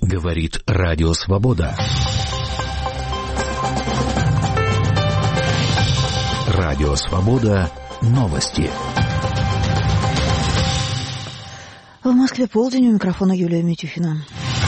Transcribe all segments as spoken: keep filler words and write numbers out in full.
Говорит Радио Свобода. Радио Свобода. Новости. В Москве полдень, у микрофона Юлия Митюхина.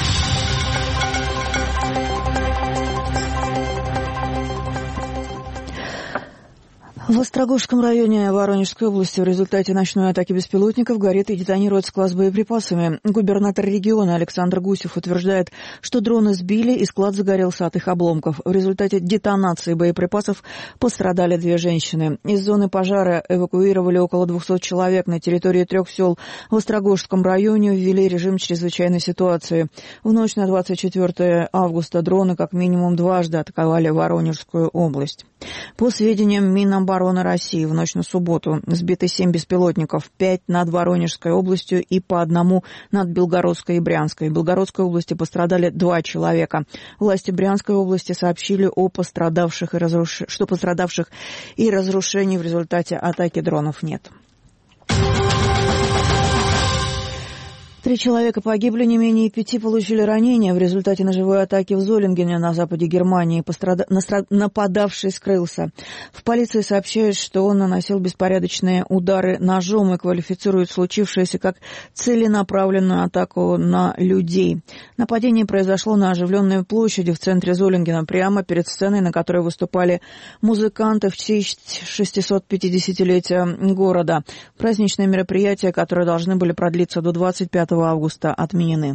В Острогожском районе Воронежской области в результате ночной атаки беспилотников горит и детонирует склад с боеприпасами. Губернатор региона Александр Гусев утверждает, что дроны сбили и склад загорелся от их обломков. В результате детонации боеприпасов пострадали две женщины. Из зоны пожара эвакуировали около двухсот человек. На территории трех сел в Острогожском районе ввели режим чрезвычайной ситуации. В ночь на двадцать четвёртое августа дроны как минимум дважды атаковали Воронежскую область. По сведениям Минобороны России, в ночь на субботу сбиты семь беспилотников, пять над Воронежской областью и по одному над Белгородской и Брянской. В Белгородской области пострадали два человека. Власти Брянской области сообщили о пострадавших и разруш... что пострадавших и разрушений в результате атаки дронов нет. Три человека погибли, не менее пяти получили ранения в результате ножевой атаки в Золингене на западе Германии. Пострада... Нападавший скрылся. В полиции сообщают, что он наносил беспорядочные удары ножом и квалифицирует случившееся как целенаправленную атаку на людей. Нападение произошло на оживленной площади в центре Золингена, прямо перед сценой, на которой выступали музыканты в честь шестисот-пятидесятилетия города. Праздничные мероприятия, которые должны были продлиться до двадцать пятого августа, отменены.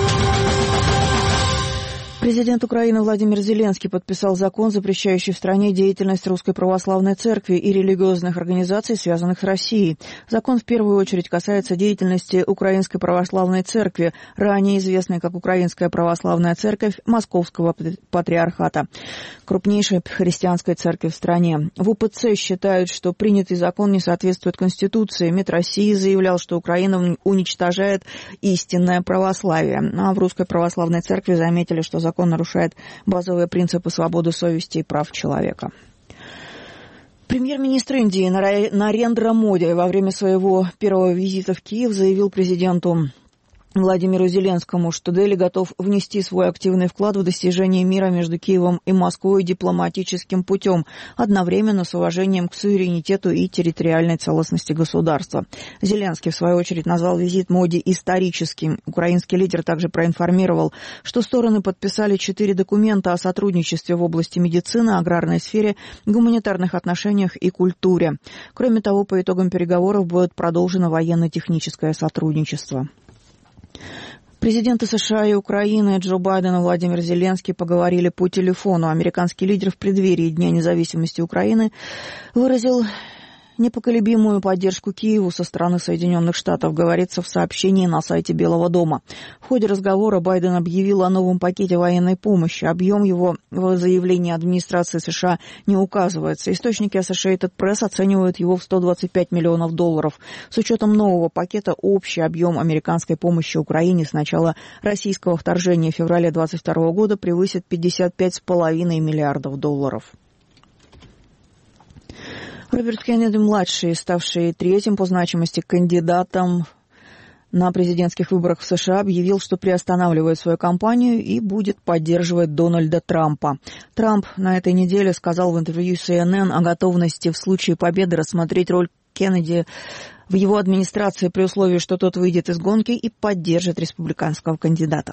Президент Украины Владимир Зеленский подписал закон, запрещающий в стране деятельность Русской Православной Церкви и религиозных организаций, связанных с Россией. Закон в первую очередь касается деятельности Украинской Православной Церкви, ранее известной как Украинская Православная Церковь Московского Патриархата, крупнейшая христианская церковь в стране. В УПЦ считают, что принятый закон не соответствует Конституции. МИД России заявлял, что Украина уничтожает истинное православие. А в Русской Православной Церкви заметили, что закон Закон нарушает базовые принципы свободы совести и прав человека. Премьер-министр Индии Нарендра Моди во время своего первого визита в Киев заявил президенту Владимиру Зеленскому, что Дели готов внести свой активный вклад в достижение мира между Киевом и Москвой дипломатическим путем, одновременно с уважением к суверенитету и территориальной целостности государства. Зеленский, в свою очередь, назвал визит Моди историческим. Украинский лидер также проинформировал, что стороны подписали четыре документа о сотрудничестве в области медицины, аграрной сфере, гуманитарных отношениях и культуре. Кроме того, по итогам переговоров будет продолжено военно-техническое сотрудничество. Президенты США и Украины Джо Байден и Владимир Зеленский поговорили по телефону. Американский лидер в преддверии Дня независимости Украины выразил непоколебимую поддержку Киеву со стороны Соединенных Штатов, говорится в сообщении на сайте Белого дома. В ходе разговора Байден объявил о новом пакете военной помощи. Объем его в заявлении администрации США не указывается. Источники Associated Press оценивают его в сто двадцать пять миллионов долларов. С учетом нового пакета общий объем американской помощи Украине с начала российского вторжения в феврале двадцать второго года превысит пятьдесят пять с половиной миллиардов долларов. Роберт Кеннеди-младший, ставший третьим по значимости кандидатом на президентских выборах в США, объявил, что приостанавливает свою кампанию и будет поддерживать Дональда Трампа. Трамп на этой неделе сказал в интервью си эн эн о готовности в случае победы рассмотреть роль Кеннеди в его администрации при условии, что тот выйдет из гонки и поддержит республиканского кандидата.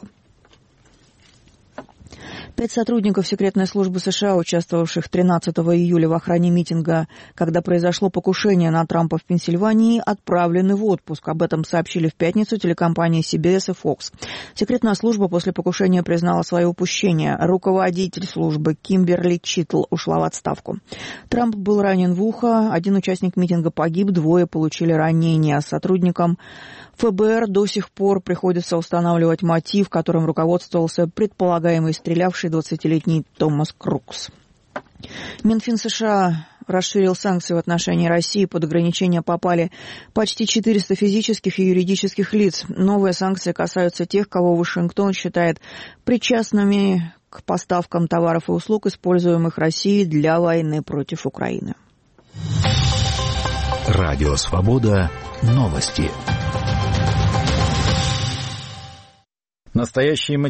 Пять сотрудников секретной службы США, участвовавших тринадцатого июля в охране митинга, когда произошло покушение на Трампа в Пенсильвании, отправлены в отпуск. Об этом сообщили в пятницу телекомпании си би эс и Fox. Секретная служба после покушения признала свое упущение. Руководитель службы Кимберли Читл ушла в отставку. Трамп был ранен в ухо, один участник митинга погиб, двое получили ранения. Сотрудникам эф бэ эр до сих пор приходится устанавливать мотив, которым руководствовался предполагаемый стрелявший двадцатилетний Томас Крукс. Минфин США расширил санкции в отношении России. Под ограничения попали почти четыреста физических и юридических лиц. Новые санкции касаются тех, кого Вашингтон считает причастными к поставкам товаров и услуг, используемых Россией для войны против Украины. Радио Свобода. Новости. Настоящие